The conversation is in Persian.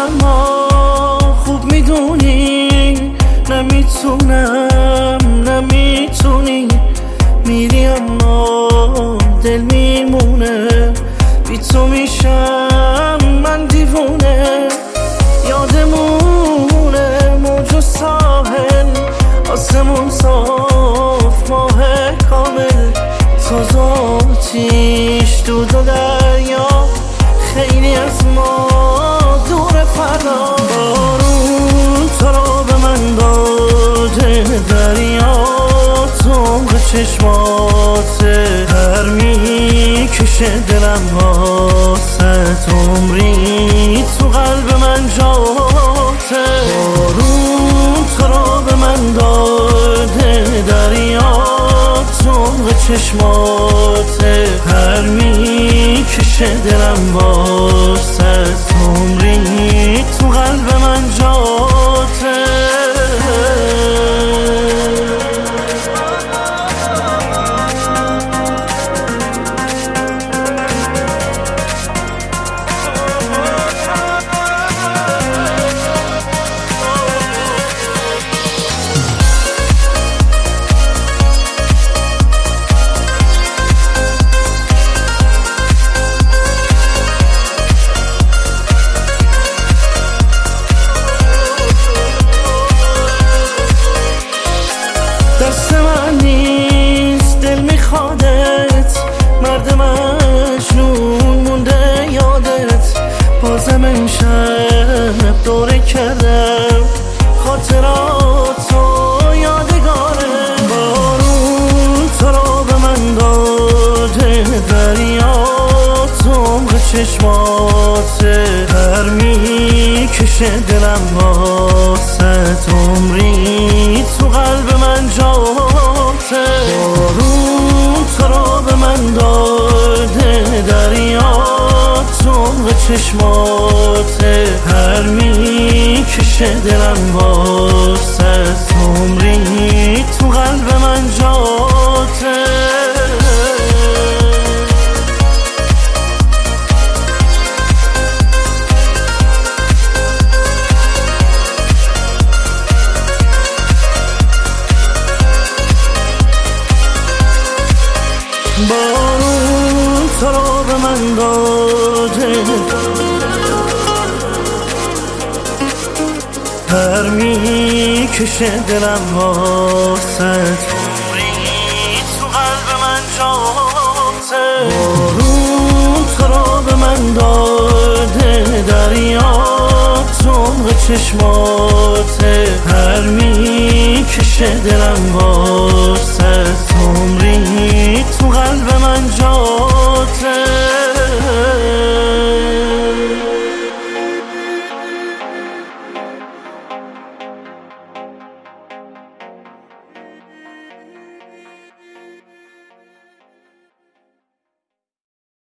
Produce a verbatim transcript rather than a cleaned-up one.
اما خوب میدونی نمیتونم نمیتونی میری اما دل میمونه بی تو میشم من دیوونه یادمونه موج و ساحل آسمون صاف ماه کامل تازه آتیش دود و دریا خیلی از ما دور فردا بارون تو رو به من داده دریا تمق چشماته هر میکشه دلم واسه عمری تو قلب من جاته بارون تو رو به من داده دریا تمق چشماته هر میکشه دلم واسه عمری تو قلب من جاته دست من نیست دل میخوادت مرد مجنون مونده یادت بازم امشب دوره کردم خاطراتو یادگاره بارون تو رو به من داده دریا تمق چشماته هر میکشه دلم واسه عمری تو قلب من جاته بارون تو رو به من داده دریا تمق چشماته هر میکشه دلم واسه عمری تو قلب من جاته بارون تو رو به من داده هر میکشه دلم واسه عمری تو قلب من جاته بارون تو رو به من داده دریا تمق چشماته هر میکشه دلم واسه عمری تو قلب من جاته